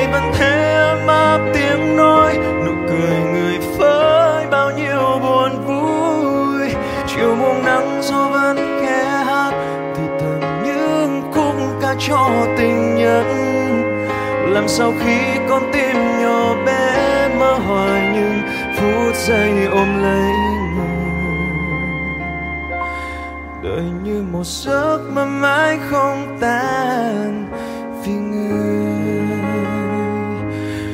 vẫn thế ấm áp tiếng nói, nụ cười người với bao nhiêu buồn vui. Chiều buông nắng gió vẫn khẽ hát thì thầm những khúc ca cho tình nhân. Làm sao khi con tim nhỏ bé mơ hoài nhưng phút giây ôm lấy người. Đời như một giấc mơ mãi không tan vì người.